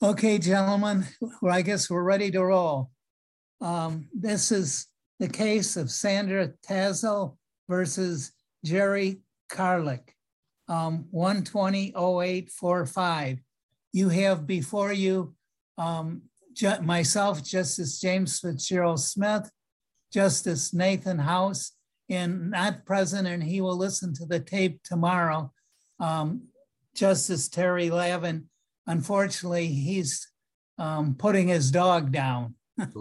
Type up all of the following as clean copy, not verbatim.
Okay, gentlemen, well, I guess we're ready to roll. This is the case of Sandra Tazel versus Jerry Karlik, 120-0845. You have before you myself, Justice James Fitzgerald Smith, Justice Nathan House, and not present, and he will listen to the tape tomorrow, Justice Terry Lavin. Unfortunately, he's putting his dog down.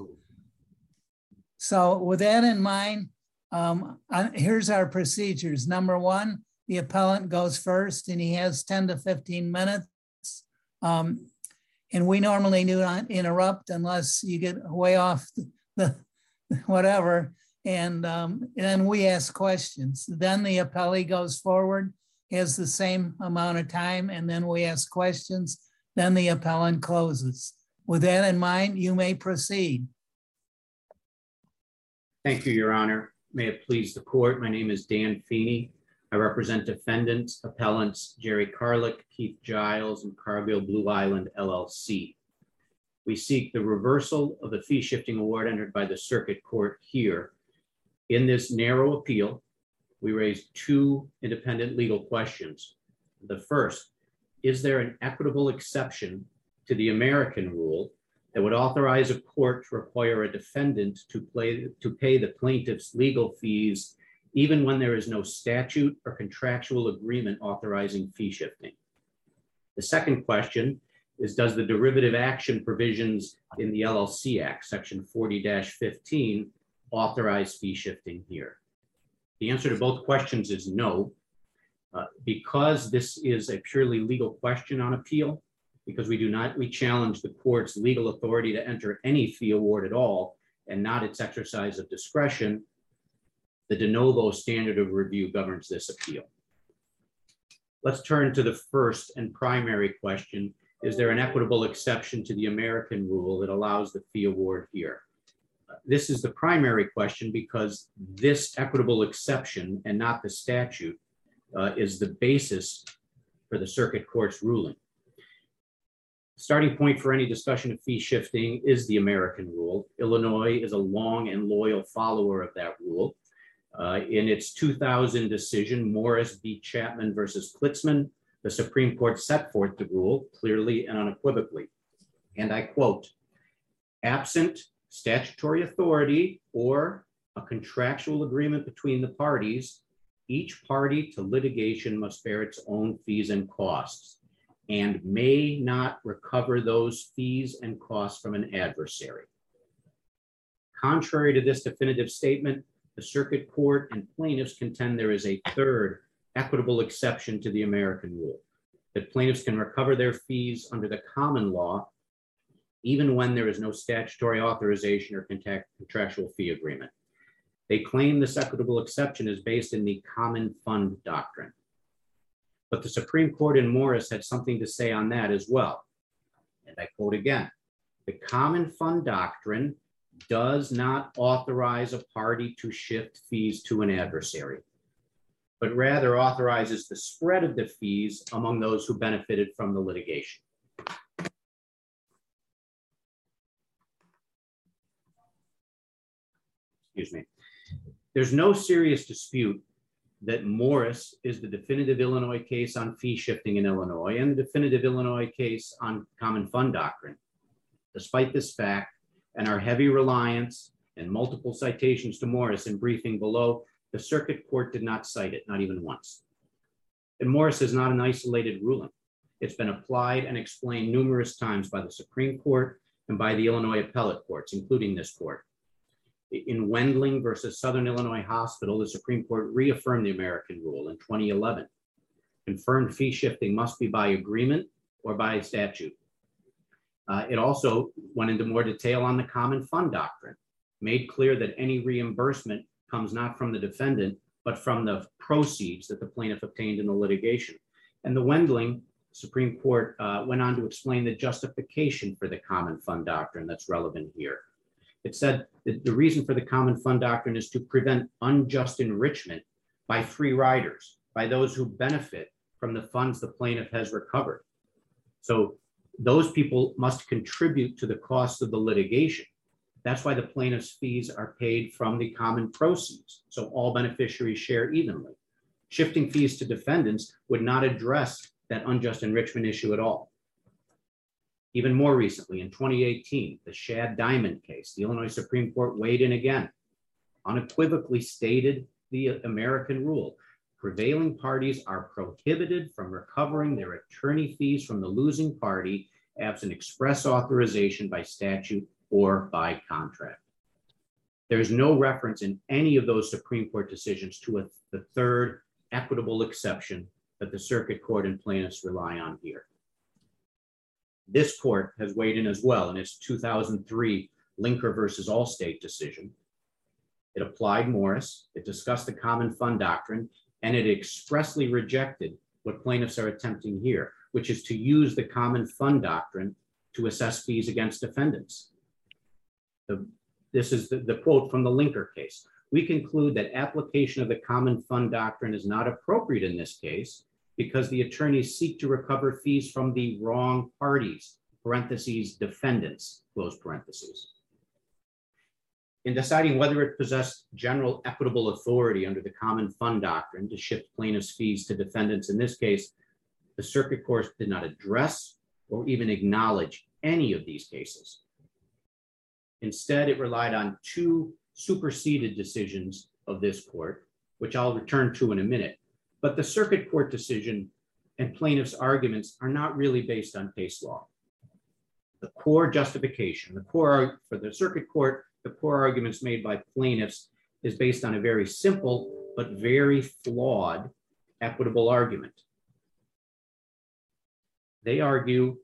So with that in mind, here's our procedures. Number one, the appellant goes first and he has 10 to 15 minutes. And we normally do not interrupt unless you get way off the whatever. And then we ask questions. Then the appellee goes forward, has the same amount of time, and then we ask questions. Then the appellant closes. With that in mind, you may proceed. Thank you, Your Honor. May it please the court. My name is Dan Feeney. I represent defendants, appellants Jerry Karlik, Keith Giles, and Cargill Blue Island, LLC. We seek the reversal of the fee shifting award entered by the circuit court here. In this narrow appeal, we raised two independent legal questions. The first, is there an equitable exception to the American rule that would authorize a court to require a defendant to pay the plaintiff's legal fees even when there is no statute or contractual agreement authorizing fee shifting? The second question is, does the derivative action provisions in the LLC Act, section 40-15, authorize fee shifting here? The answer to both questions is no. Because this is a purely legal question on appeal, because we challenge the court's legal authority to enter any fee award at all and not its exercise of discretion, the de novo standard of review governs this appeal. Let's turn to the first and primary question. Is there an equitable exception to the American rule that allows the fee award here? This is the primary question because this equitable exception and not the statute is the basis for the circuit court's ruling. Starting point for any discussion of fee shifting is the American rule. Illinois is a long and loyal follower of that rule. In its 2000 decision, Morris v. Chapman versus Klitzman, the Supreme Court set forth the rule clearly and unequivocally. And I quote, absent statutory authority or a contractual agreement between the parties, each party to litigation must bear its own fees and costs and may not recover those fees and costs from an adversary. Contrary to this definitive statement, the circuit court and plaintiffs contend there is a third equitable exception to the American rule, that plaintiffs can recover their fees under the common law even when there is no statutory authorization or contractual fee agreement. They claim this equitable exception is based in the common fund doctrine. But the Supreme Court in Morris had something to say on that as well. And I quote again, the common fund doctrine does not authorize a party to shift fees to an adversary, but rather authorizes the spread of the fees among those who benefited from the litigation. Excuse me. There's no serious dispute that Morris is the definitive Illinois case on fee shifting in Illinois and the definitive Illinois case on common fund doctrine. Despite this fact and our heavy reliance and multiple citations to Morris in briefing below, the circuit court did not cite it, not even once. And Morris is not an isolated ruling. It's been applied and explained numerous times by the Supreme Court and by the Illinois appellate courts, including this court. In Wendling versus Southern Illinois Hospital, the Supreme Court reaffirmed the American rule in 2011. Confirmed fee shifting must be by agreement or by statute. It also went into more detail on the common fund doctrine, made clear that any reimbursement comes not from the defendant, but from the proceeds that the plaintiff obtained in the litigation. And the Wendling Supreme Court went on to explain the justification for the common fund doctrine that's relevant here. It said that the reason for the common fund doctrine is to prevent unjust enrichment by free riders, by those who benefit from the funds the plaintiff has recovered. So those people must contribute to the cost of the litigation. That's why the plaintiff's fees are paid from the common proceeds, so all beneficiaries share evenly. Shifting fees to defendants would not address that unjust enrichment issue at all. Even more recently, in 2018, the Shad Diamond case, the Illinois Supreme Court weighed in again, unequivocally stated the American rule. Prevailing parties are prohibited from recovering their attorney fees from the losing party absent express authorization by statute or by contract. There's no reference in any of those Supreme Court decisions to the third equitable exception that the circuit court and plaintiffs rely on here. This court has weighed in as well in its 2003 Linker versus Allstate decision. It applied Morris, it discussed the common fund doctrine, and it expressly rejected what plaintiffs are attempting here, which is to use the common fund doctrine to assess fees against defendants. This is the quote from the Linker case. We conclude that application of the common fund doctrine is not appropriate in this case because the attorneys seek to recover fees from the wrong parties, parentheses, defendants, close parentheses. In deciding whether it possessed general equitable authority under the common fund doctrine to shift plaintiffs' fees to defendants in this case, the circuit court did not address or even acknowledge any of these cases. Instead, it relied on two superseded decisions of this court, which I'll return to in a minute. But the circuit court decision and plaintiffs' arguments are not really based on case law. The core justification, for the circuit court, the core arguments made by plaintiffs is based on a very simple but very flawed equitable argument. They argue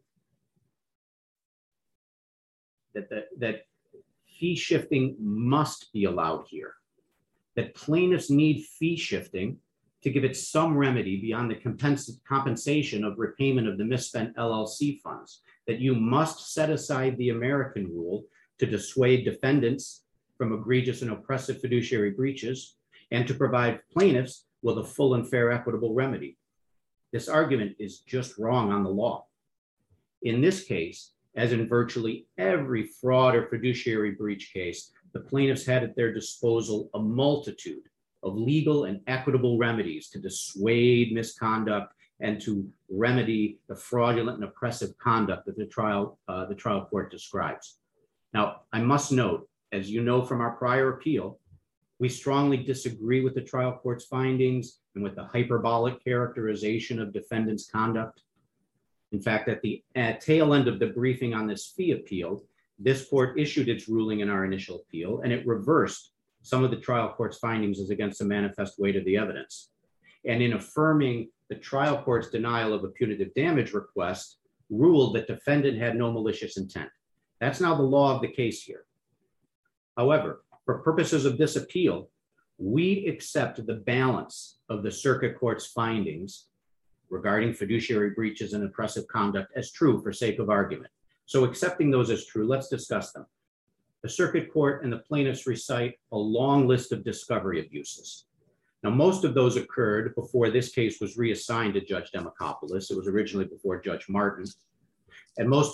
that fee shifting must be allowed here, that plaintiffs need fee shifting to give it some remedy beyond the compensation of repayment of the misspent LLC funds, that you must set aside the American rule to dissuade defendants from egregious and oppressive fiduciary breaches and to provide plaintiffs with a full and fair equitable remedy. This argument is just wrong on the law. In this case, as in virtually every fraud or fiduciary breach case, the plaintiffs had at their disposal a multitude of legal and equitable remedies to dissuade misconduct and to remedy the fraudulent and oppressive conduct that the trial court describes. Now, I must note, as you know from our prior appeal, we strongly disagree with the trial court's findings and with the hyperbolic characterization of defendants' conduct. In fact, at the tail end of the briefing on this fee appeal, this court issued its ruling in our initial appeal, and it reversed some of the trial court's findings as against the manifest weight of the evidence. And in affirming the trial court's denial of a punitive damage request, ruled that defendant had no malicious intent. That's now the law of the case here. However, for purposes of this appeal, we accept the balance of the circuit court's findings regarding fiduciary breaches and oppressive conduct as true for sake of argument. So accepting those as true, let's discuss them. The circuit court and the plaintiffs recite a long list of discovery abuses. Now, most of those occurred before this case was reassigned to Judge Demokopoulos. It was originally before Judge Martin. And most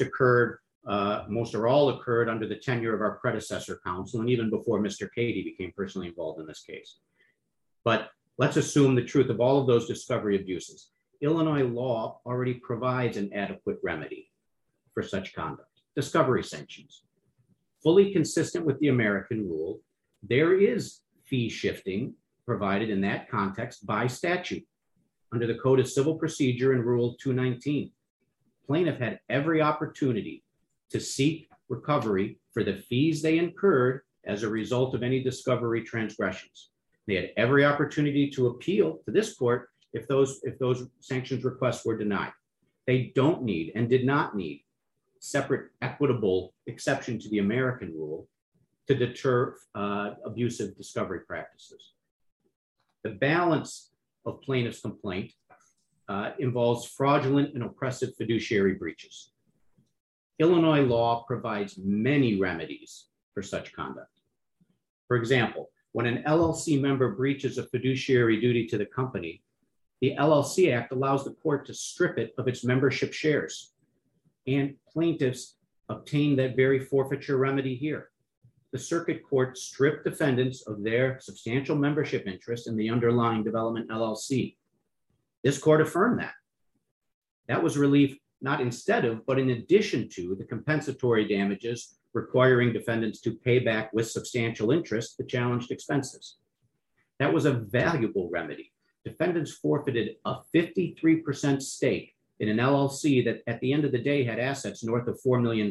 or all occurred under the tenure of our predecessor counsel and even before Mr. Cady became personally involved in this case. But let's assume the truth of all of those discovery abuses. Illinois law already provides an adequate remedy for such conduct, discovery sanctions. Fully consistent with the American rule, there is fee shifting provided in that context by statute under the Code of Civil Procedure in Rule 219. Plaintiff had every opportunity to seek recovery for the fees they incurred as a result of any discovery transgressions. They had every opportunity to appeal to this court if those sanctions requests were denied. They don't need and did not need separate equitable exception to the American rule to deter abusive discovery practices. The balance of plaintiff's complaint involves fraudulent and oppressive fiduciary breaches. Illinois law provides many remedies for such conduct. For example, when an LLC member breaches a fiduciary duty to the company, the LLC Act allows the court to strip it of its membership shares. and plaintiffs obtained that very forfeiture remedy here. The circuit court stripped defendants of their substantial membership interest in the underlying development LLC. This court affirmed that. That was relief not instead of, but in addition to the compensatory damages requiring defendants to pay back with substantial interest the challenged expenses. That was a valuable remedy. Defendants forfeited a 53% stake in an LLC that at the end of the day had assets north of $4 million.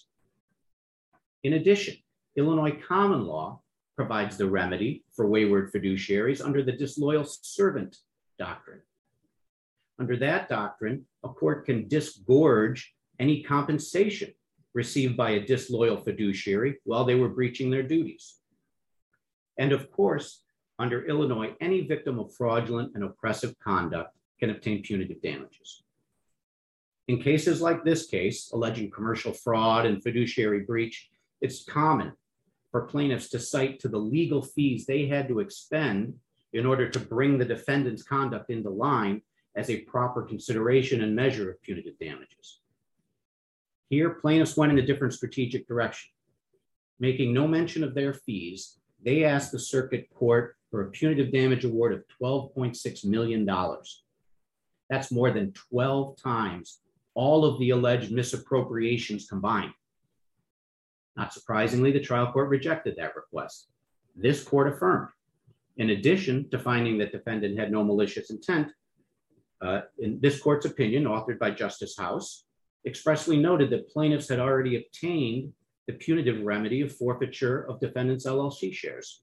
In addition, Illinois common law provides the remedy for wayward fiduciaries under the disloyal servant doctrine. Under that doctrine, a court can disgorge any compensation received by a disloyal fiduciary while they were breaching their duties. And of course, under Illinois, any victim of fraudulent and oppressive conduct can obtain punitive damages. In cases like this case, alleging commercial fraud and fiduciary breach, it's common for plaintiffs to cite to the legal fees they had to expend in order to bring the defendant's conduct into line as a proper consideration and measure of punitive damages. Here, plaintiffs went in a different strategic direction. Making no mention of their fees, they asked the circuit court for a punitive damage award of $12.6 million. That's more than 12 times all of the alleged misappropriations combined. Not surprisingly, the trial court rejected that request. This court affirmed. In addition to finding that defendant had no malicious intent, in this court's opinion, authored by Justice House, expressly noted that plaintiffs had already obtained the punitive remedy of forfeiture of defendant's LLC shares.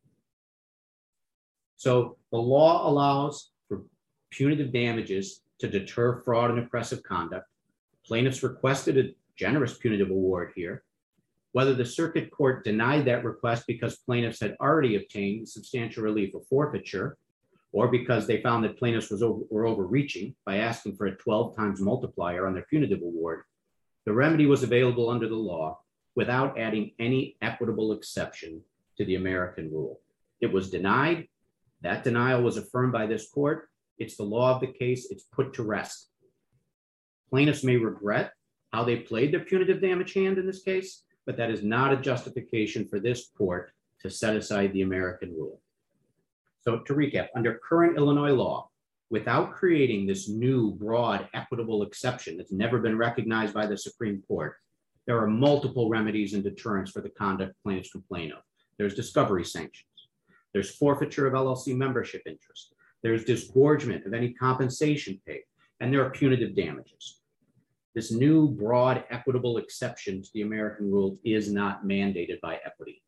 So the law allows for punitive damages to deter fraud and oppressive conduct. Plaintiffs requested a generous punitive award here. Whether the circuit court denied that request because plaintiffs had already obtained substantial relief of forfeiture, or because they found that plaintiffs were overreaching by asking for a 12 times multiplier on their punitive award, the remedy was available under the law without adding any equitable exception to the American rule. It was denied. That denial was affirmed by this court. It's the law of the case. It's put to rest. Plaintiffs may regret how they played their punitive damage hand in this case, but that is not a justification for this court to set aside the American rule. So to recap, under current Illinois law, without creating this new broad equitable exception that's never been recognized by the Supreme Court, there are multiple remedies and deterrents for the conduct plaintiffs complain of. There's discovery sanctions. There's forfeiture of LLC membership interest. There's disgorgement of any compensation paid, and there are punitive damages. This new broad equitable exception to the American rule is not mandated by equity.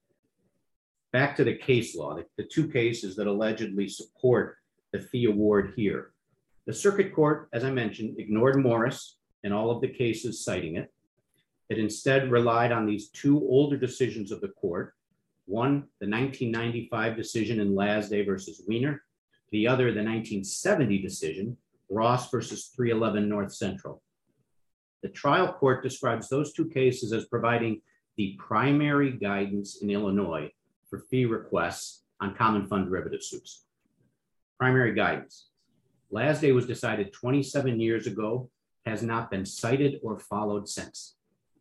Back to the case law, the two cases that allegedly support the fee award here. The circuit court, as I mentioned, ignored Morris and all of the cases citing it. It instead relied on these two older decisions of the court. One, the 1995 decision in Lasday versus Wiener. The other, the 1970 decision, Ross versus 311 North Central. The trial court describes those two cases as providing the primary guidance in Illinois for fee requests on common fund derivative suits. Primary guidance. Lasday was decided 27 years ago, has not been cited or followed since.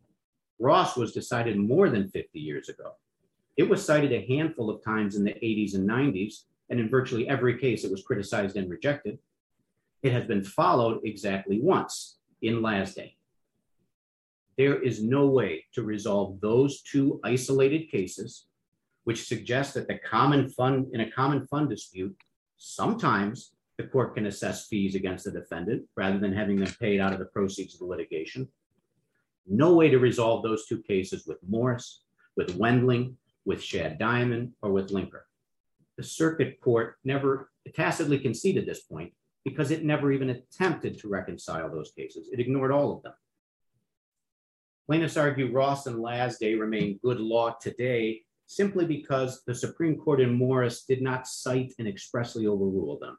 Ross was decided more than 50 years ago. It was cited a handful of times in the 80s and 90s, and in virtually every case it was criticized and rejected. It has been followed exactly once in Lasday. There is no way to resolve those two isolated cases, which suggests that in a common fund dispute, sometimes the court can assess fees against the defendant rather than having them paid out of the proceeds of the litigation. No way to resolve those two cases with Morris, with Wendling, with Shad Diamond, or with Linker. The circuit court never tacitly conceded this point because it never even attempted to reconcile those cases. It ignored all of them. Plaintiffs argue Ross and Lasday remain good law today simply because the Supreme Court in Morris did not cite and expressly overrule them.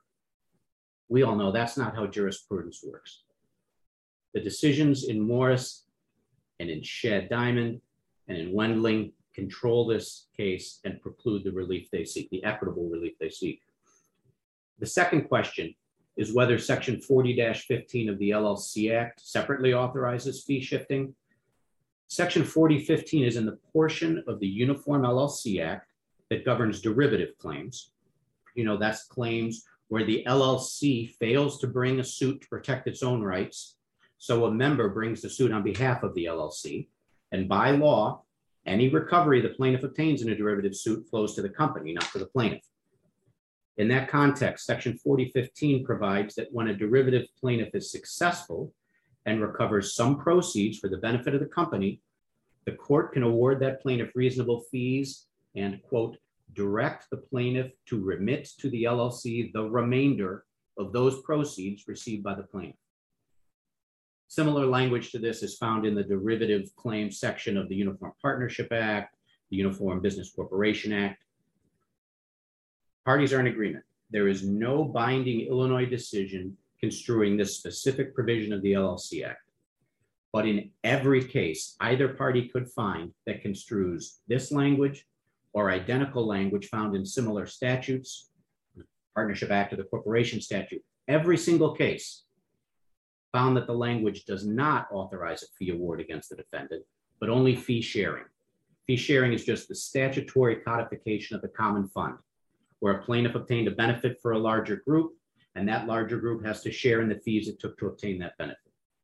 We all know that's not how jurisprudence works. The decisions in Morris and in Shad Diamond and in Wendling control this case and preclude the relief they seek, the equitable relief they seek. The second question is whether Section 40-15 of the LLC Act separately authorizes fee shifting. Section 4015 is in the portion of the Uniform LLC Act that governs derivative claims. That's claims where the LLC fails to bring a suit to protect its own rights. So a member brings the suit on behalf of the LLC. And by law, any recovery the plaintiff obtains in a derivative suit flows to the company, not to the plaintiff. In that context, Section 4015 provides that when a derivative plaintiff is successful and recovers some proceeds for the benefit of the company, the court can award that plaintiff reasonable fees and, quote, direct the plaintiff to remit to the LLC the remainder of those proceeds received by the plaintiff. Similar language to this is found in the derivative claims section of the Uniform Partnership Act, the Uniform Business Corporation Act. Parties are in agreement. There is no binding Illinois decision construing this specific provision of the LLC Act. But in every case, either party could find that construes this language or identical language found in similar statutes, the Partnership Act or the Corporation Statute. Every single case found that the language does not authorize a fee award against the defendant, but only fee sharing. Fee sharing is just the statutory codification of the common fund, where a plaintiff obtained a benefit for a larger group, and that larger group has to share in the fees it took to obtain that benefit.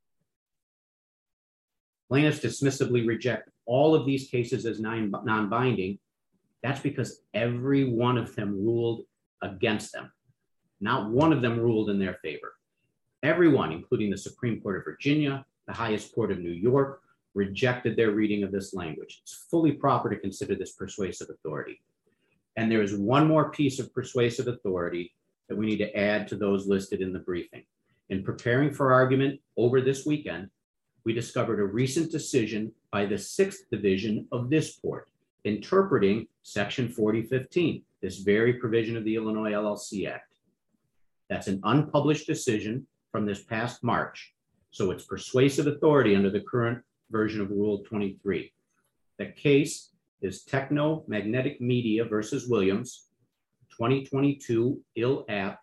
Plaintiffs dismissively reject all of these cases as non-binding. That's because every one of them ruled against them. Not one of them ruled in their favor. Everyone, including the Supreme Court of Virginia, the highest court of New York, rejected their reading of this language. It's fully proper to consider this persuasive authority. And there is one more piece of persuasive authority that we need to add to those listed in the briefing. In preparing for argument over this weekend, we discovered a recent decision by the 6th Division of this court interpreting Section 4015, this very provision of the Illinois LLC Act. That's an unpublished decision from this past March. So it's persuasive authority under the current version of Rule 23. The case is Techno Magnetic Media versus Williams, 2022 IL App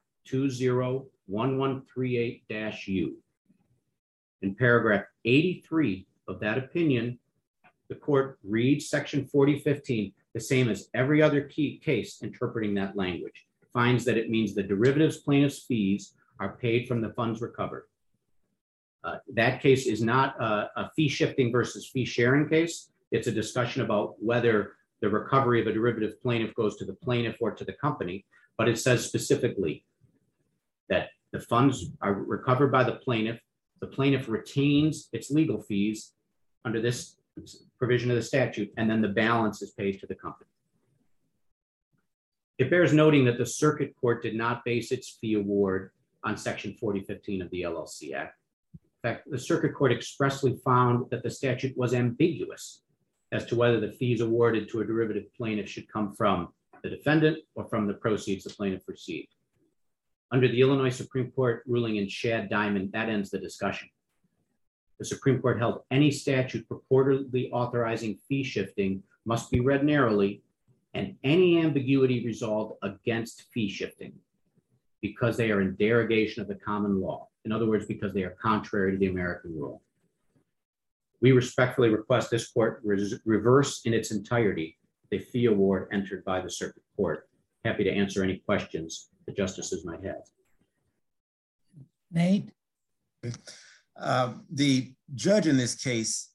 201138-U. In paragraph 83 of that opinion, the court reads Section 4015 the same as every other key case interpreting that language. It finds that it means the derivatives plaintiff's fees are paid from the funds recovered. That case is not a fee shifting versus fee sharing case. It's a discussion about whether the recovery of a derivative plaintiff goes to the plaintiff or to the company, but it says specifically that the funds are recovered by the plaintiff retains its legal fees under this provision of the statute, and then the balance is paid to the company. It bears noting that the circuit court did not base its fee award on Section 4015 of the LLC Act. In fact, the circuit court expressly found that the statute was ambiguous as to whether the fees awarded to a derivative plaintiff should come from the defendant or from the proceeds the plaintiff received. Under the Illinois Supreme Court ruling in Shad Diamond, that ends the discussion. The Supreme Court held any statute purportedly authorizing fee shifting must be read narrowly, and any ambiguity resolved against fee shifting because they are in derogation of the common law. In other words, because they are contrary to the American rule. We respectfully request this court reverse in its entirety the fee award entered by the circuit court. Happy to answer any questions the justices might have. Nate? The judge in this case,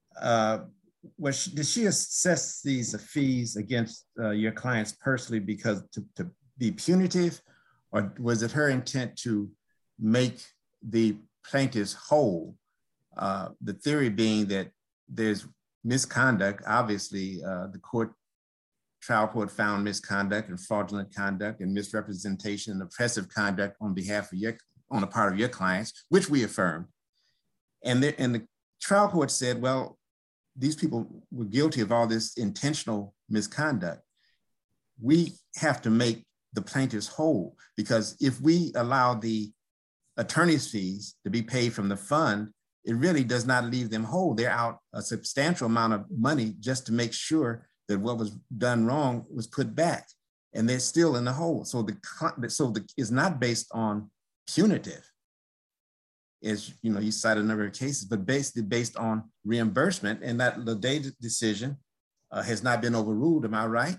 did she assess these fees against your clients personally because to be punitive, or was it her intent to make the plaintiffs whole? The theory being that there's misconduct. Obviously, the trial court found misconduct and fraudulent conduct and misrepresentation and oppressive conduct on behalf of on the part of your clients, which we affirmed. And the trial court said, well, these people were guilty of all this intentional misconduct. We have to make the plaintiffs whole, because if we allow the attorney's fees to be paid from the fund, it really does not leave them whole. They're out a substantial amount of money just to make sure that what was done wrong was put back, and they're still in the hole. So it's not based on punitive. Is, you know, you cite a number of cases, but basically based on reimbursement, and that Lede decision has not been overruled. Am I right?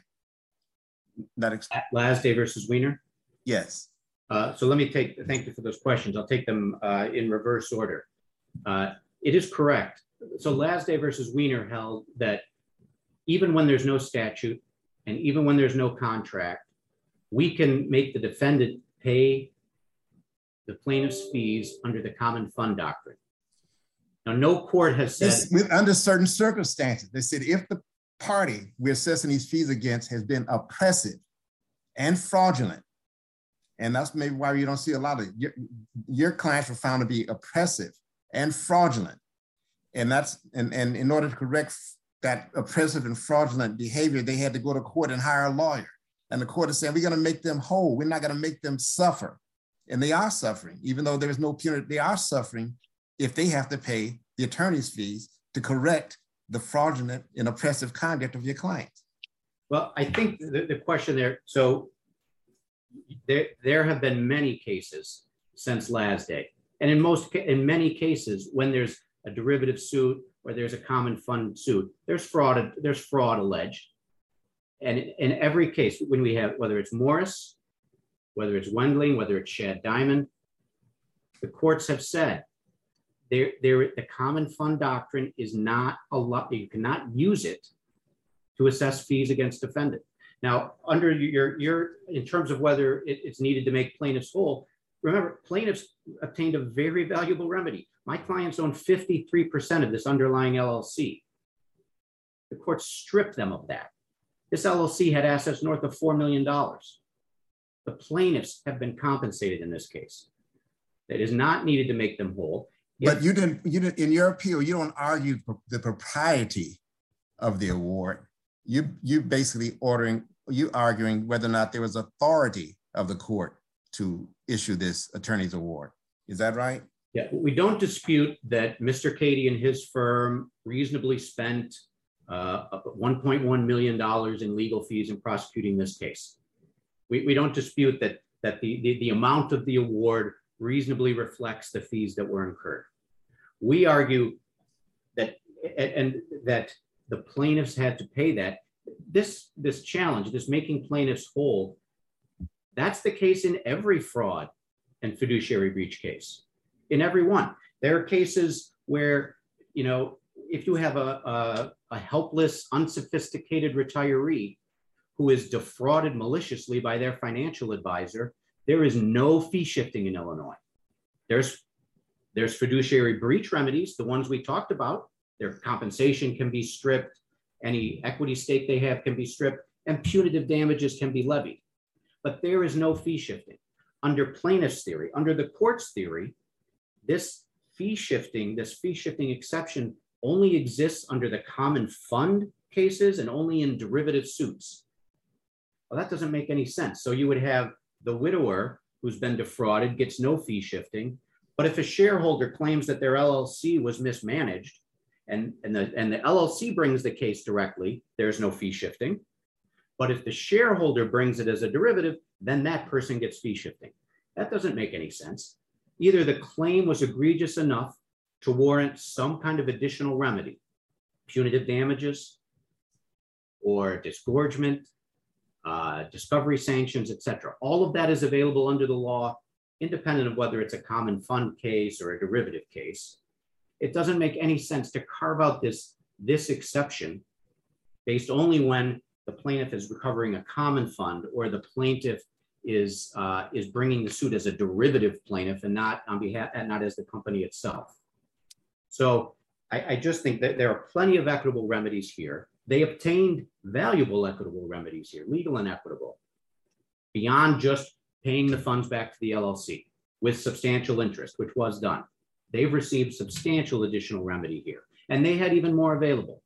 Lasday versus Weiner? Yes. So let me thank you for those questions. I'll take them in reverse order. It is correct. So Lasday versus Weiner held that even when there's no statute and even when there's no contract, we can make the defendant pay the plaintiff's fees under the common fund doctrine. Now, no court has said— under certain circumstances, they said if the party we're assessing these fees against has been oppressive and fraudulent, and that's maybe why you don't see a lot of your clients were found to be oppressive and fraudulent. And that's, and in order to correct that oppressive and fraudulent behavior, they had to go to court and hire a lawyer. And the court is saying, we're going to make them whole. We're not going to make them suffer. And they are suffering, even though there's no punity. They are suffering if they have to pay the attorney's fees to correct the fraudulent and oppressive conduct of your clients. Well, I think the question there, so there have been many cases since Lasday. And in many cases, when there's a derivative suit or there's a common fund suit, there's fraud alleged. And in every case, when we have, whether it's Morris, whether it's Wendling, whether it's Shad Diamond, the courts have said the common fund doctrine is not a lot. You cannot use it to assess fees against defendant. Now, under your in terms of whether it's needed to make plaintiffs whole, remember, plaintiffs obtained a very valuable remedy. My clients own 53% of this underlying LLC. The court stripped them of that. This LLC had assets north of $4 million. The plaintiffs have been compensated in this case. That is not needed to make them whole. But you didn't, in your appeal, you don't argue the propriety of the award. You basically arguing whether or not there was authority of the court to issue this attorney's award. Is that right? Yeah, we don't dispute that Mr. Cady and his firm reasonably spent $1.1 million in legal fees in prosecuting this case. We don't dispute that the amount of the award reasonably reflects the fees that were incurred. We argue that that the plaintiffs had to pay that. This challenge, this making plaintiffs whole, that's the case in every fraud and fiduciary breach case. In every one. There are cases where, you know, if you have a helpless, unsophisticated retiree who is defrauded maliciously by their financial advisor, there is no fee shifting in Illinois. There's fiduciary breach remedies, the ones we talked about. Their compensation can be stripped, any equity stake they have can be stripped, and punitive damages can be levied. But there is no fee shifting. Under plaintiff's theory, under the court's theory, this fee shifting exception only exists under the common fund cases and only in derivative suits. Well, that doesn't make any sense. So you would have the widower who's been defrauded gets no fee shifting, but if a shareholder claims that their LLC was mismanaged and the LLC brings the case directly, there's no fee shifting. But if the shareholder brings it as a derivative, then that person gets fee shifting. That doesn't make any sense. Either the claim was egregious enough to warrant some kind of additional remedy, punitive damages or disgorgement, discovery sanctions, etc. All of that is available under the law, independent of whether it's a common fund case or a derivative case. It doesn't make any sense to carve out this exception based only when the plaintiff is recovering a common fund or the plaintiff is bringing the suit as a derivative plaintiff and not on behalf and not as the company itself. So I just think that there are plenty of equitable remedies here. They obtained valuable equitable remedies here, legal and equitable, beyond just paying the funds back to the LLC with substantial interest, which was done. They've received substantial additional remedy here, and they had even more available.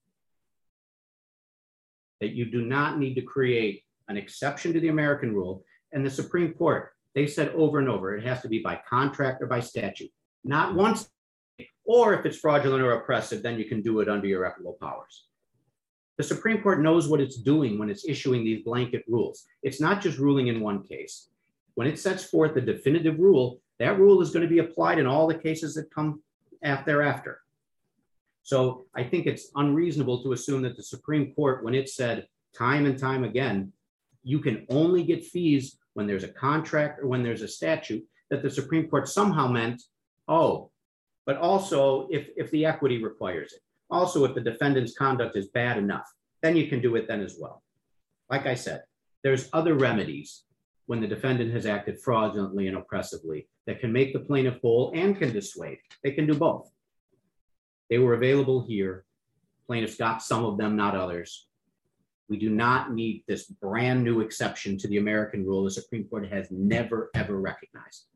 That you do not need to create an exception to the American rule. And the Supreme Court, they said over and over, it has to be by contract or by statute, not once, or if it's fraudulent or oppressive, then you can do it under your equitable powers. The Supreme Court knows what it's doing when it's issuing these blanket rules. It's not just ruling in one case. When it sets forth a definitive rule, That rule is going to be applied in all the cases that come thereafter. So I think it's unreasonable to assume that the Supreme Court, when it said time and time again, you can only get fees when there's a contract or when there's a statute, that the Supreme Court somehow meant, oh, but also if the equity requires it. Also, if the defendant's conduct is bad enough, then you can do it then as well. Like I said, there's other remedies when the defendant has acted fraudulently and oppressively that can make the plaintiff whole and can dissuade. They can do both. They were available here. Plaintiffs got some of them, not others. We do not need this brand new exception to the American rule the Supreme Court has never, ever recognized.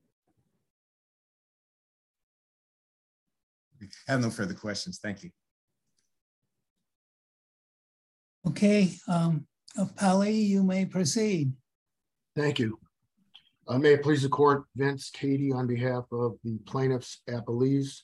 I have no further questions. Thank you. Okay, Appellee, you may proceed. Thank you. May it please the court, Vince Cady on behalf of the plaintiffs' appellees.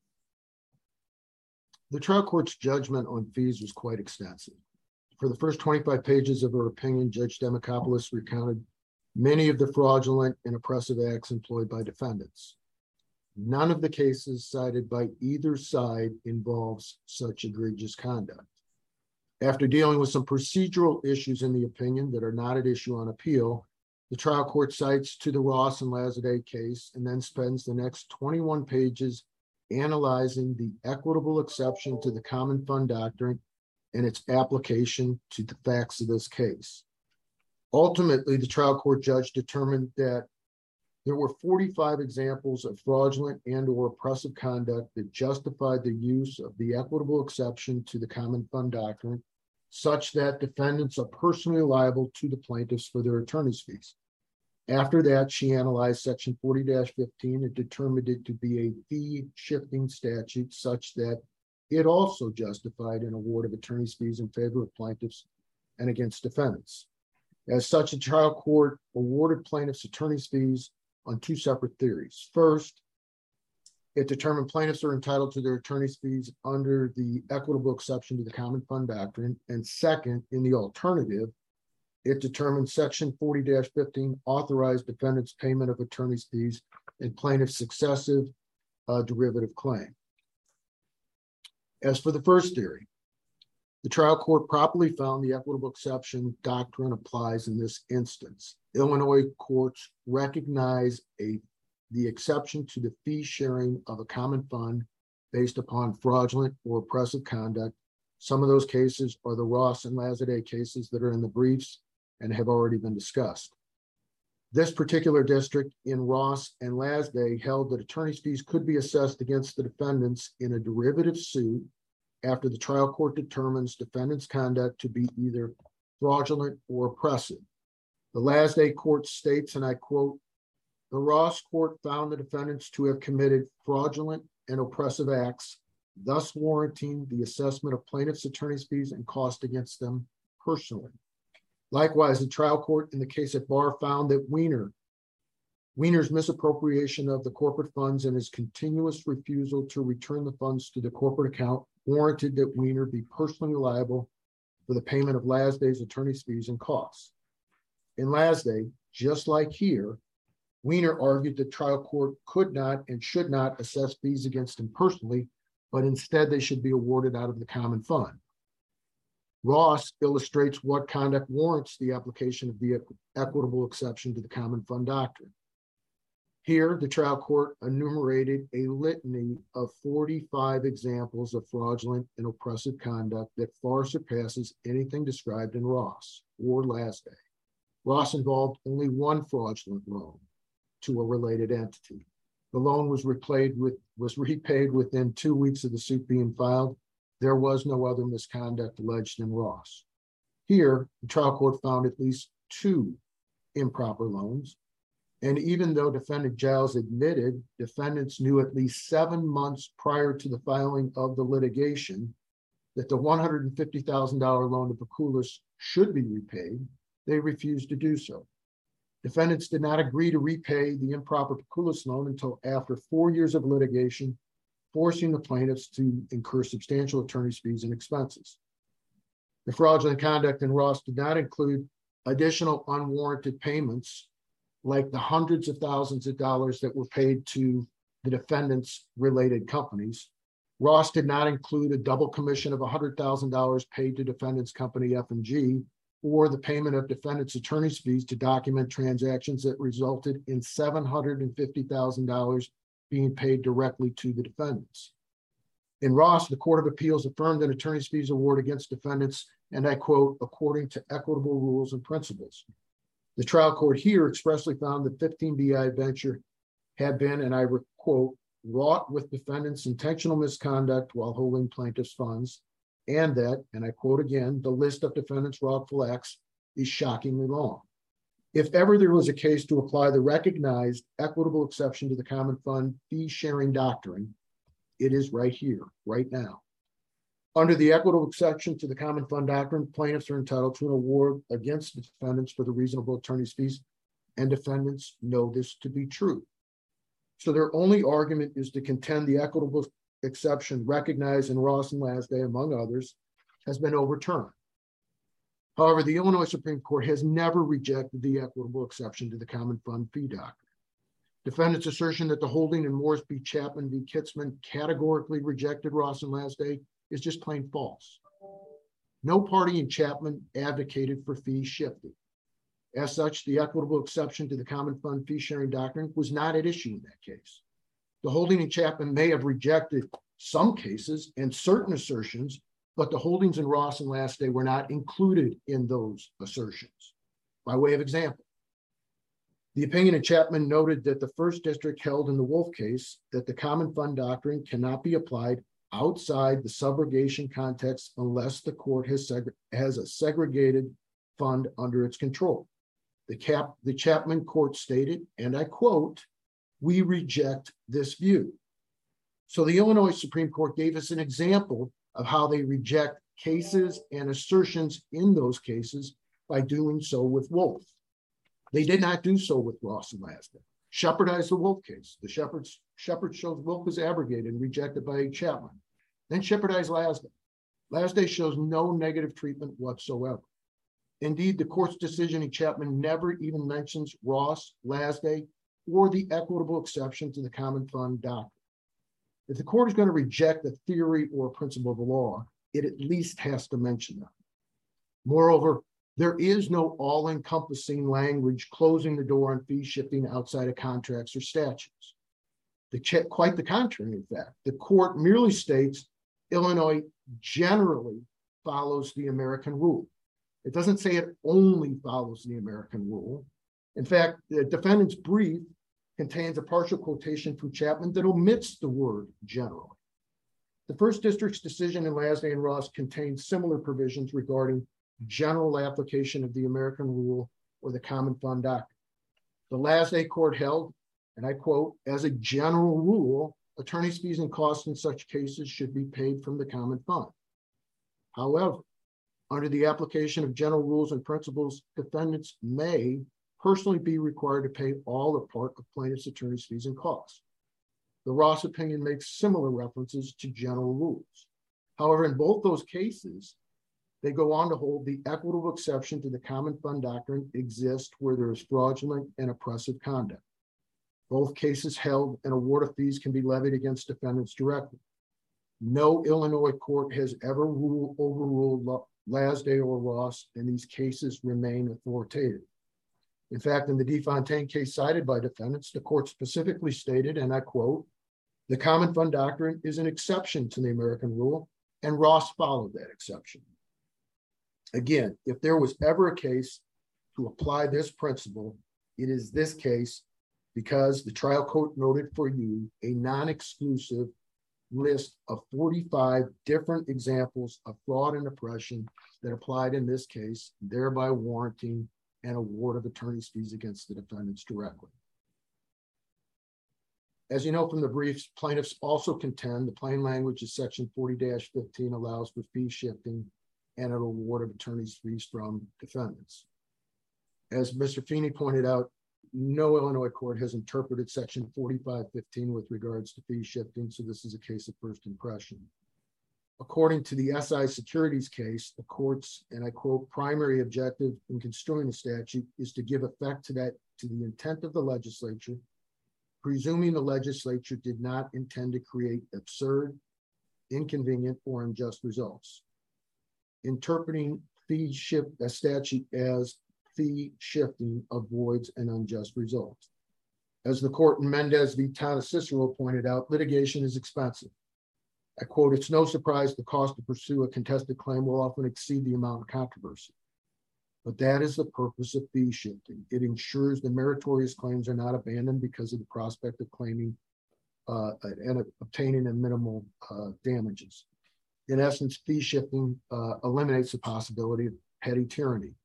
The trial court's judgment on fees was quite extensive. For the first 25 pages of her opinion, Judge Demacopoulos recounted many of the fraudulent and oppressive acts employed by defendants. None of the cases cited by either side involves such egregious conduct. After dealing with some procedural issues in the opinion that are not at issue on appeal, the trial court cites to the Ross and Lazaday case and then spends the next 21 pages analyzing the equitable exception to the common fund doctrine and its application to the facts of this case. Ultimately, the trial court judge determined that there were 45 examples of fraudulent and or oppressive conduct that justified the use of the equitable exception to the common fund doctrine, such that defendants are personally liable to the plaintiffs for their attorney's fees. After that, she analyzed section 40-15 and determined it to be a fee shifting statute such that it also justified an award of attorney's fees in favor of plaintiffs and against defendants. As such, the trial court awarded plaintiffs attorney's fees on two separate theories. First, it determined plaintiffs are entitled to their attorney's fees under the equitable exception to the common fund doctrine. And second, in the alternative, it determined section 40-15 authorized defendants' payment of attorney's fees in plaintiff's successive derivative claim. As for the first theory, the trial court properly found the equitable exception doctrine applies in this instance. Illinois courts recognize the exception to the fee sharing of a common fund based upon fraudulent or oppressive conduct. Some of those cases are the Ross and Lazaday cases that are in the briefs and have already been discussed. This particular district in Ross and Lazaday held that attorney's fees could be assessed against the defendants in a derivative suit after the trial court determines defendants' conduct to be either fraudulent or oppressive. The Lazaday court states, and I quote, "The Ross court found the defendants to have committed fraudulent and oppressive acts, thus warranting the assessment of plaintiff's attorney's fees and cost against them personally." Likewise, the trial court in the case at bar found that Wiener's misappropriation of the corporate funds and his continuous refusal to return the funds to the corporate account warranted that Wiener be personally liable for the payment of Lazaday's attorney's fees and costs. In Lazaday, just like here, Wiener argued the trial court could not and should not assess fees against him personally, but instead they should be awarded out of the common fund. Ross illustrates what conduct warrants the application of the equitable exception to the common fund doctrine. Here, the trial court enumerated a litany of 45 examples of fraudulent and oppressive conduct that far surpasses anything described in Ross or Lazaday. Ross involved only one fraudulent loan to a related entity. The loan was repaid within 2 weeks of the suit being filed. There was no other misconduct alleged in Ross. Here, the trial court found at least 2 improper loans. And even though defendant Giles admitted defendants knew at least 7 months prior to the filing of the litigation that the $150,000 loan to Paculis should be repaid, they refused to do so. Defendants did not agree to repay the improper Paculis loan until after 4 years of litigation, forcing the plaintiffs to incur substantial attorney's fees and expenses. The fraudulent conduct in Ross did not include additional unwarranted payments like the hundreds of thousands of dollars that were paid to the defendants' related companies. Ross did not include a double commission of $100,000 paid to defendants' company F&G, or the payment of defendants' attorney's fees to document transactions that resulted in $750,000 being paid directly to the defendants. In Ross, the Court of Appeals affirmed an attorney's fees award against defendants, and I quote, according to equitable rules and principles. The trial court here expressly found that 15BI venture had been, and I quote, wrought with defendants' intentional misconduct while holding plaintiffs' funds, and that, and I quote again, the list of defendants' wrongful acts is shockingly long. If ever there was a case to apply the recognized equitable exception to the common fund fee sharing doctrine, it is right here, right now. Under the equitable exception to the common fund doctrine, plaintiffs are entitled to an award against the defendants for the reasonable attorney's fees, and defendants know this to be true. So their only argument is to contend the equitable exception recognized in Ross and Lasday, among others, has been overturned. However, the Illinois Supreme Court has never rejected the equitable exception to the common fund fee doctrine. Defendants' assertion that the holding in Morris v. Chapman v. Kitzman categorically rejected Ross and Lasday is just plain false. No party in Chapman advocated for fee shifting. As such, the equitable exception to the common fund fee sharing doctrine was not at issue in that case. The holding in Chapman may have rejected some cases and certain assertions, but the holdings in Ross and Lasday were not included in those assertions. By way of example, the opinion in Chapman noted that the first district held in the Wolf case that the common fund doctrine cannot be applied outside the subrogation context unless the court has a segregated fund under its control. The Chapman court stated, and I quote, "We reject this view." So the Illinois Supreme Court gave us an example of how they reject cases and assertions in those cases by doing so with Wolf. They did not do so with Ross and Lasday. Shepherdized the Wolf case. The Shepherd shows Wolf was abrogated and rejected by Chapman. Then Shepherdized Lasday. Lasday shows no negative treatment whatsoever. Indeed, the court's decision in Chapman never even mentions Ross, Lasday, or the equitable exception to the common fund doctrine. If the court is going to reject a theory or a principle of the law, it at least has to mention them. Moreover, there is no all-encompassing language closing the door on fee shifting outside of contracts or statutes. Quite the contrary, in fact. The court merely states Illinois generally follows the American rule. It doesn't say it only follows the American rule. In fact, the defendant's brief contains a partial quotation from Chapman that omits the word generally. The first district's decision in Lasday and Ross contains similar provisions regarding general application of the American rule or the common fund doctrine. The Lasday court held, and I quote, "As a general rule, attorney's fees and costs in such cases should be paid from the common fund. However, under the application of general rules and principles, defendants may personally be required to pay all or part of plaintiff's attorney's fees and costs." The Ross opinion makes similar references to general rules. However, in both those cases, they go on to hold the equitable exception to the common fund doctrine exists where there is fraudulent and oppressive conduct. Both cases held an award of fees can be levied against defendants directly. No Illinois court has ever overruled Lasday or Ross, and these cases remain authoritative. In fact, in the DeFontaine case cited by defendants, the court specifically stated, and I quote, "The common fund doctrine is an exception to the American rule, and Ross followed that exception." Again, if there was ever a case to apply this principle, it is this case, because the trial court noted for you a non-exclusive list of 45 different examples of fraud and oppression that applied in this case, thereby warranting an award of attorney's fees against the defendants directly. As you know from the briefs, plaintiffs also contend the plain language of section 40-15 allows for fee shifting and an award of attorney's fees from defendants. As Mr. Feeney pointed out, no Illinois court has interpreted section 45-15 with regards to fee shifting, so this is a case of first impression. According to the SI Securities case, the court's, and I quote, primary objective in construing the statute is to give effect to the intent of the legislature, presuming the legislature did not intend to create absurd, inconvenient, or unjust results. Interpreting a statute as fee shifting avoids an unjust result. As the court in Mendez v. Town of Cicero pointed out, litigation is expensive. I quote, "It's no surprise the cost to pursue a contested claim will often exceed the amount of controversy. But that is the purpose of fee shifting. It ensures the meritorious claims are not abandoned because of the prospect of claiming and obtaining a minimal damages. In essence, fee shifting eliminates the possibility of petty tyranny.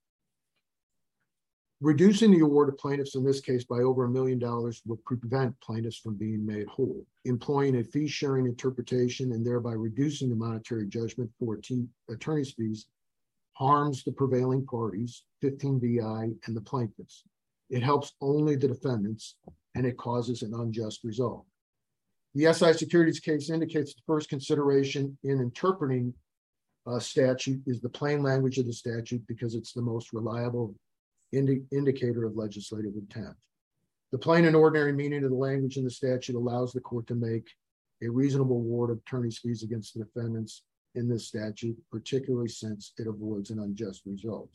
Reducing the award of plaintiffs in this case by over $1 million would prevent plaintiffs from being made whole. Employing a fee-sharing interpretation and thereby reducing the monetary judgment for attorney's fees harms the prevailing parties, 15BI, and the plaintiffs. It helps only the defendants, and it causes an unjust result. The SI Securities case indicates the first consideration in interpreting a statute is the plain language of the statute because it's the most reliable indicator of legislative intent. The plain and ordinary meaning of the language in the statute allows the court to make a reasonable award of attorney's fees against the defendants in this statute, particularly since it avoids an unjust result.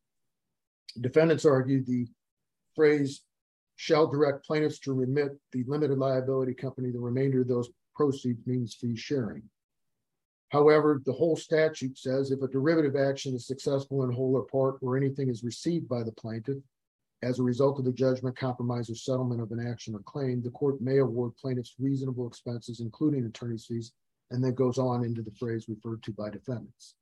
Defendants argue the phrase shall direct plaintiffs to remit the limited liability company the remainder of those proceeds means fee sharing. However, the whole statute says if a derivative action is successful in whole or part or anything is received by the plaintiff as a result of the judgment, compromise, or settlement of an action or claim, the court may award plaintiffs reasonable expenses, including attorney's fees, and then goes on into the phrase referred to by defendants.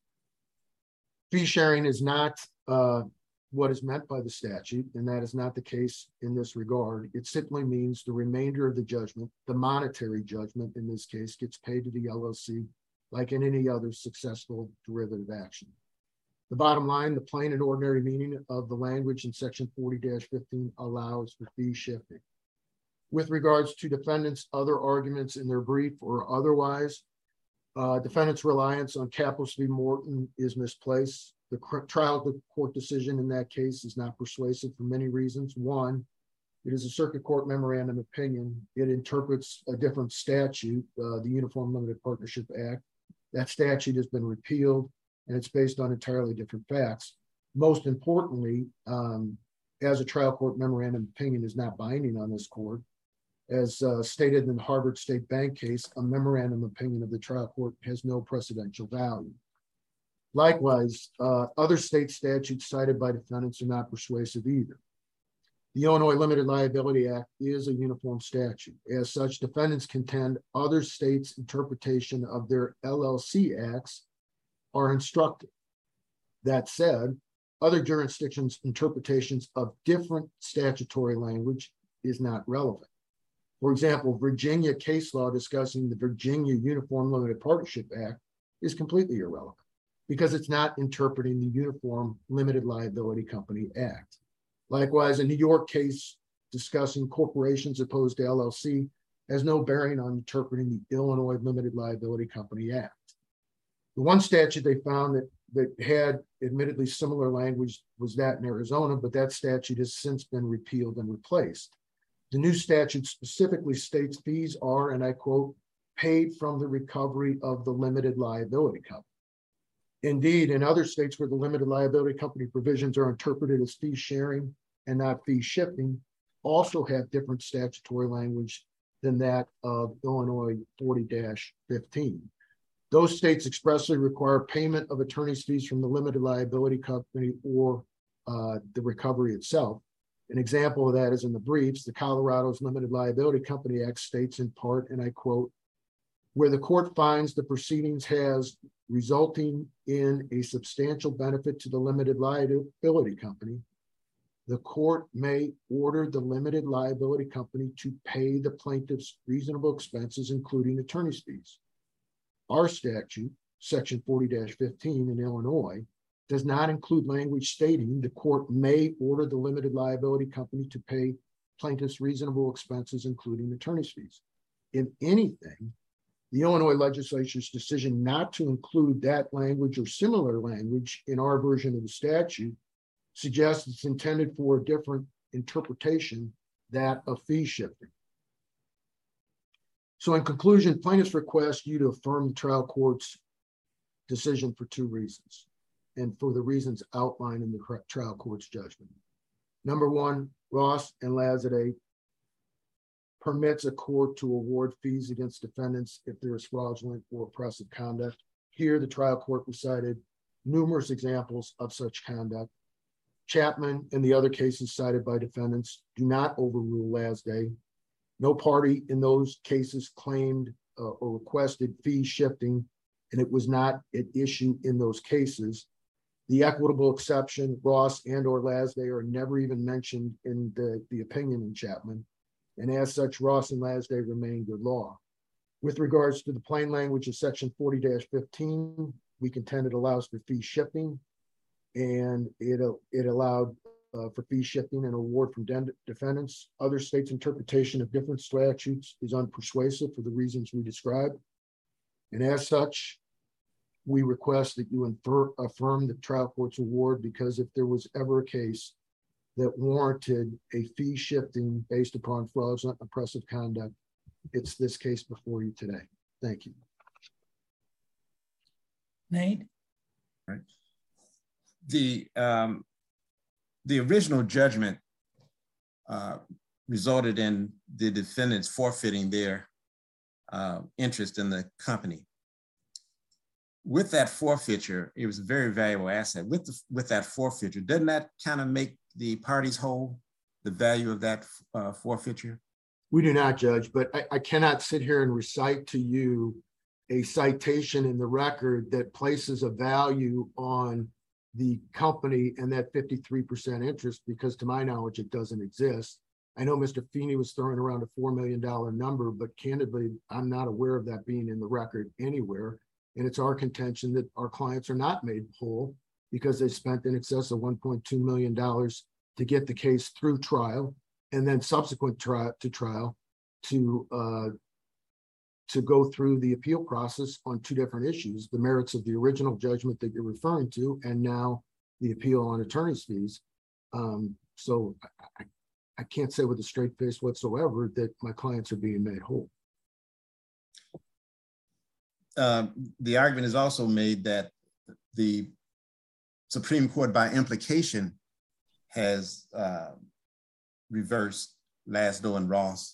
Fee sharing is not what is meant by the statute, and that is not the case in this regard. It simply means the remainder of the judgment, the monetary judgment in this case, gets paid to the LLC like in any other successful derivative action. The bottom line, the plain and ordinary meaning of the language in section 40-15 allows for fee shifting. With regards to defendants' other arguments in their brief or otherwise, defendants' reliance on Capos v. Morton is misplaced. The trial court decision in that case is not persuasive for many reasons. One, it is a circuit court memorandum opinion. It interprets a different statute, the Uniform Limited Partnership Act. That statute has been repealed, and it's based on entirely different facts. Most importantly, as a trial court memorandum opinion is not binding on this court, as stated in the Harvard State Bank case, a memorandum opinion of the trial court has no precedential value. Likewise, other state statutes cited by defendants are not persuasive either. The Illinois Limited Liability Act is a uniform statute. As such, defendants contend other states' interpretation of their LLC acts are instructive. That said, other jurisdictions' interpretations of different statutory language is not relevant. For example, Virginia case law discussing the Virginia Uniform Limited Partnership Act is completely irrelevant because it's not interpreting the Uniform Limited Liability Company Act. Likewise, a New York case discussing corporations opposed to LLC has no bearing on interpreting the Illinois Limited Liability Company Act. The one statute they found that had admittedly similar language was that in Arizona, but that statute has since been repealed and replaced. The new statute specifically states fees are, and I quote, paid from the recovery of the limited liability company. Indeed, in other states where the limited liability company provisions are interpreted as fee sharing and not fee shifting, also have different statutory language than that of Illinois 40-15. Those states expressly require payment of attorney's fees from the limited liability company or the recovery itself. An example of that is in the briefs. The Colorado's Limited Liability Company Act states in part, and I quote, where the court finds the proceedings has resulting in a substantial benefit to the limited liability company, the court may order the limited liability company to pay the plaintiff's reasonable expenses, including attorney's fees. Our statute, section 40-15 in Illinois, does not include language stating the court may order the limited liability company to pay plaintiff's reasonable expenses, including attorney's fees. If anything, The Illinois legislature's decision not to include that language or similar language in our version of the statute suggests it's intended for a different interpretation, that of fee shifting. So in conclusion, plaintiffs request you to affirm the trial court's decision for two reasons, and for the reasons outlined in the trial court's judgment. Number one, Ross and Lazaday permits a court to award fees against defendants if there is fraudulent or oppressive conduct. Here, the trial court recited numerous examples of such conduct. Chapman and the other cases cited by defendants do not overrule Lazaday. No party in those cases claimed or requested fee shifting, and it was not at issue in those cases. The equitable exception, Ross and or Lazaday, are never even mentioned in the opinion in Chapman. And as such, Ross and Lazaday remain good law. With regards to the plain language of section 40-15, we contend it allows for fee shifting, and it allowed for fee shifting and award from defendants. Other states' interpretation of different statutes is unpersuasive for the reasons we described. And as such, we request that you affirm the trial court's award, because if there was ever a case that warranted a fee shifting based upon fraudulent, oppressive conduct, it's this case before you today. Thank you. Nate? Right. The original judgment resulted in the defendants forfeiting their interest in the company. With that forfeiture, it was a very valuable asset. With that forfeiture, doesn't that kind of make the parties whole, the value of that forfeiture? We do not, Judge, but I cannot sit here and recite to you a citation in the record that places a value on the company and that 53% interest, because to my knowledge, it doesn't exist. I know Mr. Feeney was throwing around a $4 million number, but candidly, I'm not aware of that being in the record anywhere. And it's our contention that our clients are not made whole because they spent in excess of $1.2 million to get the case through trial, and then subsequent to trial to go through the appeal process on two different issues: the merits of the original judgment that you're referring to, and now the appeal on attorney's fees. So I can't say with a straight face whatsoever that my clients are being made whole. The argument is also made that the Supreme Court, by implication, has reversed Lasdo and Ross.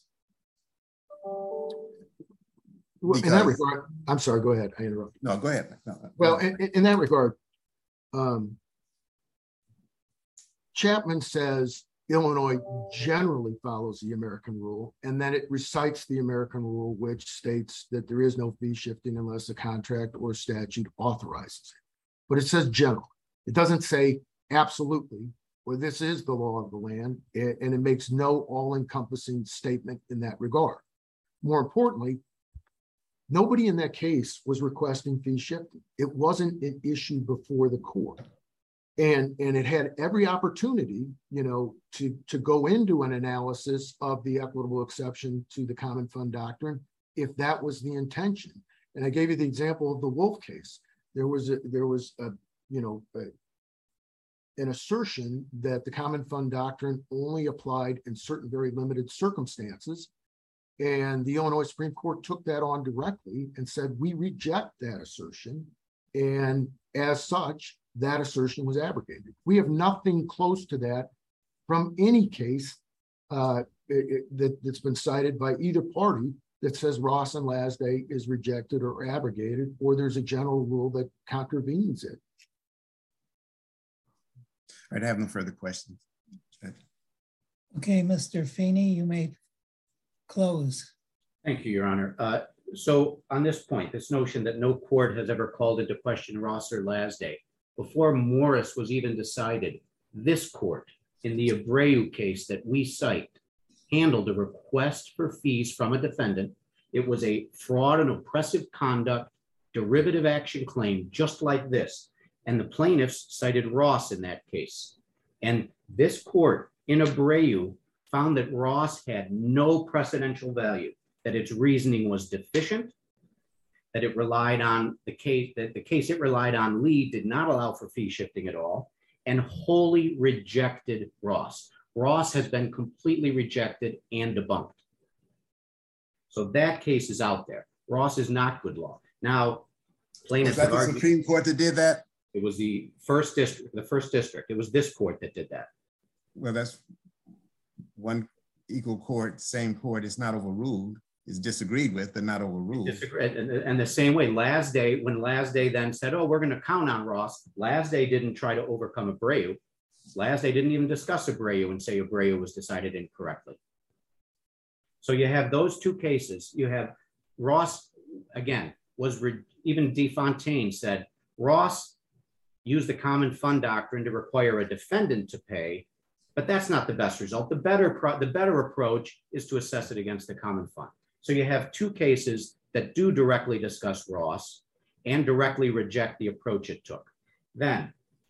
Well, in that regard, I'm sorry, go ahead. I interrupted. No, go ahead. No. Well, in that regard, Chapman says Illinois generally follows the American rule, and then it recites the American rule, which states that there is no fee shifting unless a contract or statute authorizes it. But it says general. It doesn't say absolutely, or this is the law of the land, and it makes no all-encompassing statement in that regard. More importantly, nobody in that case was requesting fee shifting. It wasn't an issue before the court. And it had every opportunity, to go into an analysis of the equitable exception to the common fund doctrine, if that was the intention. And I gave you the example of the Wolf case. There was an assertion that the common fund doctrine only applied in certain very limited circumstances. And the Illinois Supreme Court took that on directly and said, we reject that assertion. And as such, that assertion was abrogated. We have nothing close to that from any case that's been cited by either party that says Ross and Lazaday is rejected or abrogated, or there's a general rule that contravenes it. All right, I have no further questions. Okay, Mr. Feeney, you may close. Thank you, Your Honor. So on this point, this notion that no court has ever called into question Ross or Lazaday, before Morris was even decided, this court, in the Abreu case that we cite, handled a request for fees from a defendant. It was a fraud and oppressive conduct derivative action claim just like this. And the plaintiffs cited Ross in that case. And this court in Abreu found that Ross had no precedential value, that its reasoning was deficient, that it relied on the case, that the case it relied on, Lee, did not allow for fee shifting at all, and wholly rejected Ross. Ross has been completely rejected and debunked. So that case is out there. Ross is not good law. Now, plaintiffs Was that the Supreme Court that did that? It was the first district. It was this court that did that. Well, that's one equal court, same court. It's not overruled. It's disagreed with, but not overruled. And the same way, when Lasday then said, oh, we're going to count on Ross, Lasday didn't try to overcome Abreu. Lasday didn't even discuss Abreu and say Abreu was decided incorrectly. So you have those two cases. You have Ross, again, even DeFontaine said, Ross used the common fund doctrine to require a defendant to pay, but that's not the best result. The better approach is to assess it against the common fund. So you have two cases that do directly discuss Ross and directly reject the approach it took. Then,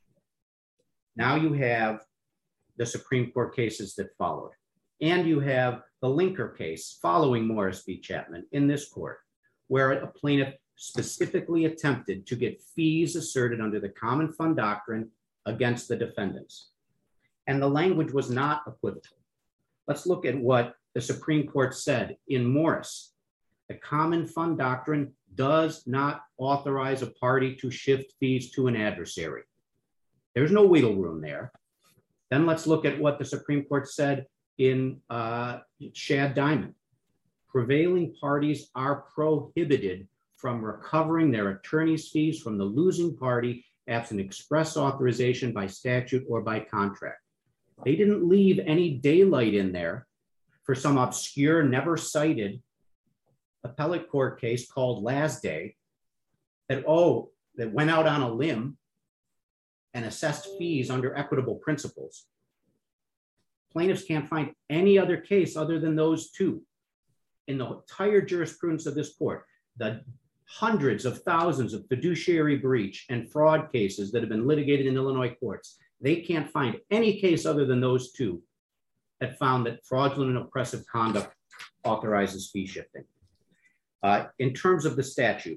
now you have the Supreme Court cases that followed, and you have the Linker case following Morris v. Chapman in this court, where a plaintiff specifically attempted to get fees asserted under the common fund doctrine against the defendants. And the language was not equivocal. Let's look at what the Supreme Court said in Morris. The common fund doctrine does not authorize a party to shift fees to an adversary. There's no wiggle room there. Then let's look at what the Supreme Court said in Shad Diamond. Prevailing parties are prohibited from recovering their attorney's fees from the losing party absent express authorization by statute or by contract. They didn't leave any daylight in there for some obscure, never cited appellate court case called Lasday that went out on a limb and assessed fees under equitable principles. Plaintiffs can't find any other case other than those two in the entire jurisprudence of this court. The hundreds of thousands of fiduciary breach and fraud cases that have been litigated in Illinois courts, they can't find any case other than those two that found that fraudulent and oppressive conduct authorizes fee shifting. In terms of the statute,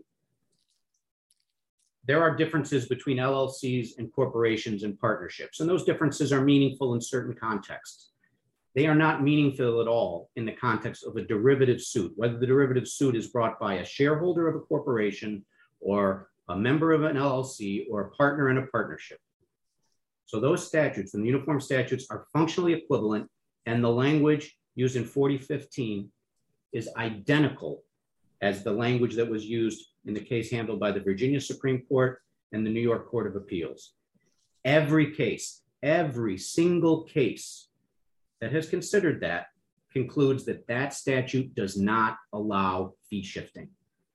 there are differences between LLCs and corporations and partnerships, and those differences are meaningful in certain contexts. They are not meaningful at all in the context of a derivative suit, whether the derivative suit is brought by a shareholder of a corporation or a member of an LLC or a partner in a partnership. So those statutes, the uniform statutes, are functionally equivalent, and the language used in 4015 is identical as the language that was used in the case handled by the Virginia Supreme Court and the New York Court of Appeals. Every case, every single case that has considered that concludes that that statute does not allow fee shifting.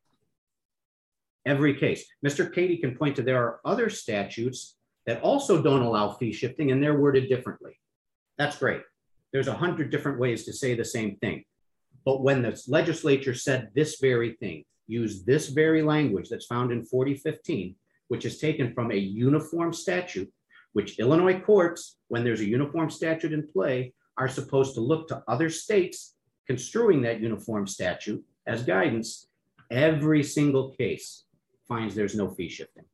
Every case. Mr. Cady can point to there are other statutes that also don't allow fee shifting, and they're worded differently. That's great. There's 100 different ways to say the same thing. But when the legislature said this very thing, used this very language that's found in 4015, which is taken from a uniform statute, which Illinois courts, when there's a uniform statute in play, are supposed to look to other states construing that uniform statute as guidance. Every single case finds there's no fee shifting.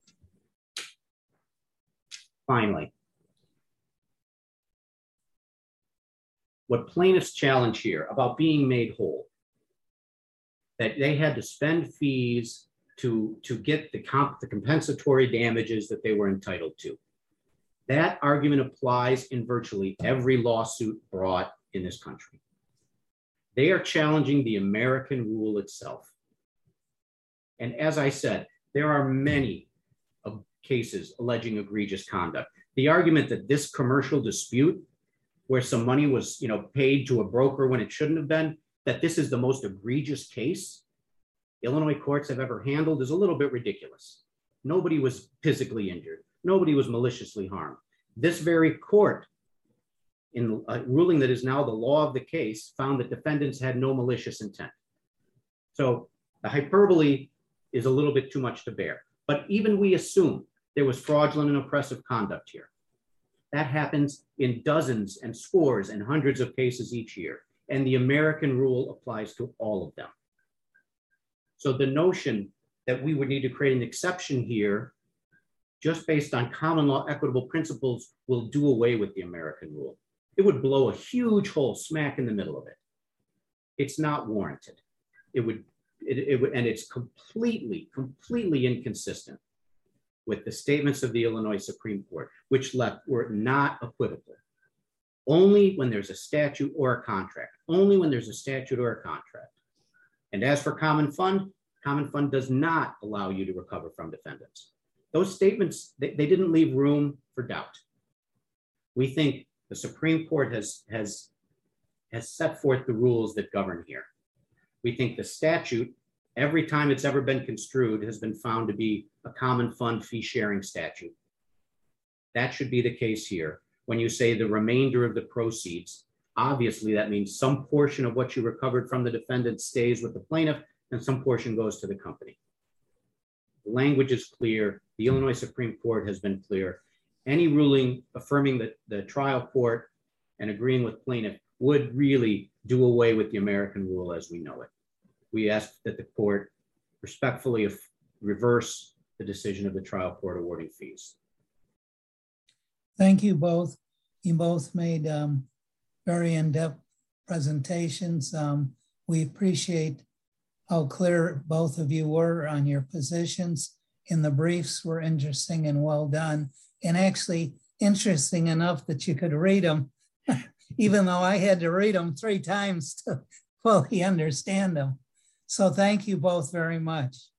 Finally, what plaintiffs challenge here about being made whole, that they had to spend fees to get the compensatory damages that they were entitled to. That argument applies in virtually every lawsuit brought in this country. They are challenging the American rule itself. And as I said, there are many cases alleging egregious conduct. The argument that this commercial dispute where some money was paid to a broker when it shouldn't have been, that this is the most egregious case Illinois courts have ever handled is a little bit ridiculous. Nobody was physically injured. Nobody was maliciously harmed. This very court, in a ruling that is now the law of the case, found that defendants had no malicious intent. So the hyperbole is a little bit too much to bear. But even we assume there was fraudulent and oppressive conduct here. That happens in dozens and scores and hundreds of cases each year. And the American rule applies to all of them. So the notion that we would need to create an exception here just based on common law equitable principles will do away with the American rule. It would blow a huge hole smack in the middle of it. It's not warranted. It would, and it's completely inconsistent with the statements of the Illinois Supreme Court, which were not equivocal. Only when there's a statute or a contract, only when there's a statute or a contract. And as for common fund does not allow you to recover from defendants. Those statements, they didn't leave room for doubt. We think the Supreme Court has set forth the rules that govern here. We think the statute, every time it's ever been construed, has been found to be a common fund fee sharing statute. That should be the case here. When you say the remainder of the proceeds, obviously that means some portion of what you recovered from the defendant stays with the plaintiff and some portion goes to the company. The language is clear. The Illinois Supreme Court has been clear. Any ruling affirming the trial court and agreeing with plaintiff would really do away with the American rule as we know it. We ask that the court respectfully reverse the decision of the trial court awarding fees. Thank you both. You both made very in-depth presentations. We appreciate how clear both of you were on your positions, and the briefs were interesting and well done, and actually interesting enough that you could read them, even though I had to read them 3 times to fully understand them. So thank you both very much.